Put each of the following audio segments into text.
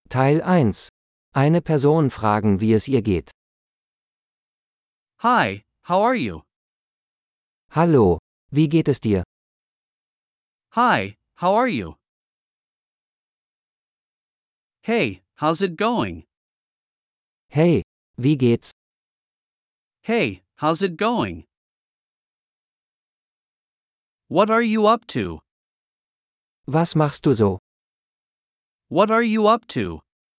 Teil 1. Eine Person fragen, wie es ihr geht. Hi, how are you? Hallo, wie geht es dir? Hi, how are you? Hey, how's it going? Hey, wie geht's? Hey, how's it going? What are you up to? Was machst du so? What are you up to?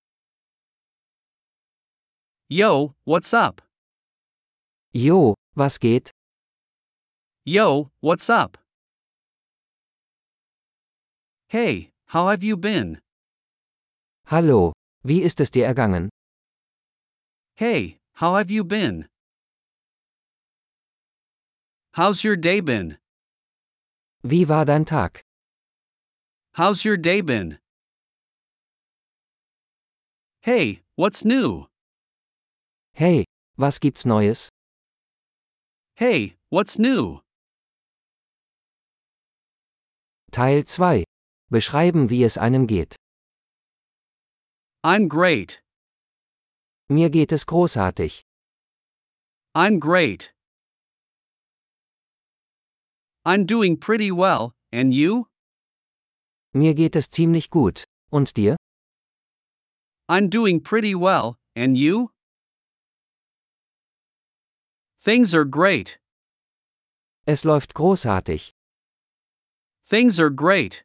Yo, what's up? Jo, was geht? Yo, what's up? Hey, how have you been? Hallo, wie ist es dir ergangen? Hey, how have you been? How's your day been? Wie war dein Tag? How's your day been? Hey, what's new? Hey, was gibt's Neues? Hey, what's new? Teil 2. Beschreiben, wie es einem geht. I'm great. Mir geht es großartig. I'm great. I'm doing pretty well, and you? Mir geht es ziemlich gut. Und dir? I'm doing pretty well, and you? Things are great. Es läuft großartig. Things are great.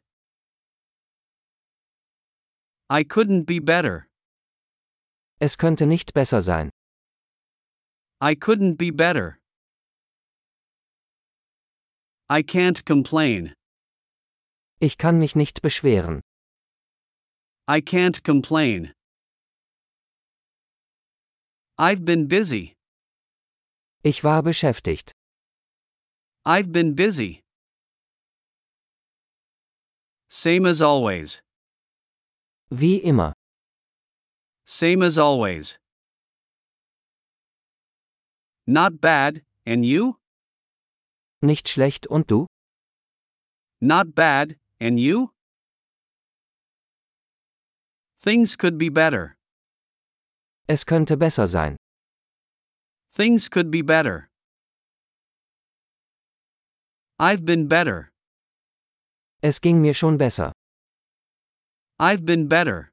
I couldn't be better. Es könnte nicht besser sein. I couldn't be better. I can't complain. Ich kann mich nicht beschweren. I can't complain. I've been busy. Ich war beschäftigt. I've been busy. Same as always. Wie immer. Same as always. Not bad, and you? Nicht schlecht und du? Not bad, and you? Things could be better. Es könnte besser sein. Things could be better. I've been better. Es ging mir schon besser. I've been better.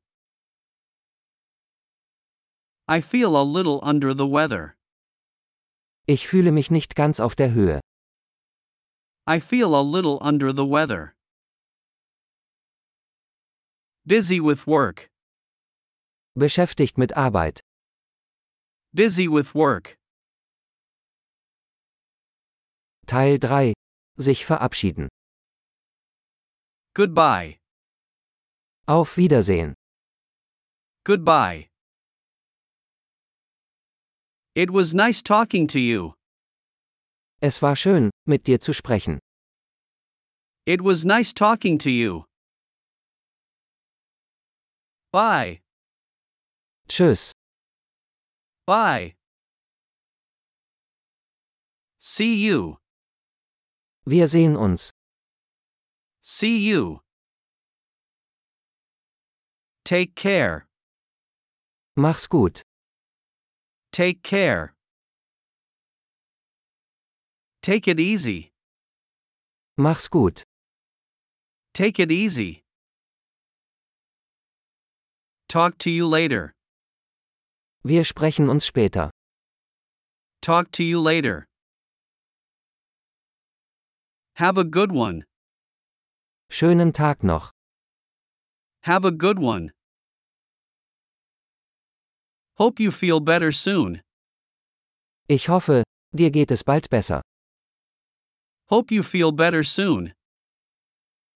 I feel a little under the weather. Ich fühle mich nicht ganz auf der Höhe. I feel a little under the weather. Busy with work. Beschäftigt mit Arbeit. Busy with work. Teil 3. Sich verabschieden. Goodbye. Auf Wiedersehen. Goodbye. It was nice talking to you. Es war schön, mit dir zu sprechen. It was nice talking to you. Bye. Tschüss. Bye. See you. Wir sehen uns. See you. Take care. Mach's gut. Take care. Take it easy. Mach's gut. Take it easy. Talk to you later. Wir sprechen uns später. Talk to you later. Have a good one. Schönen Tag noch. Have a good one. Hope you feel better soon. Ich hoffe, dir geht es bald besser. Hope you feel better soon.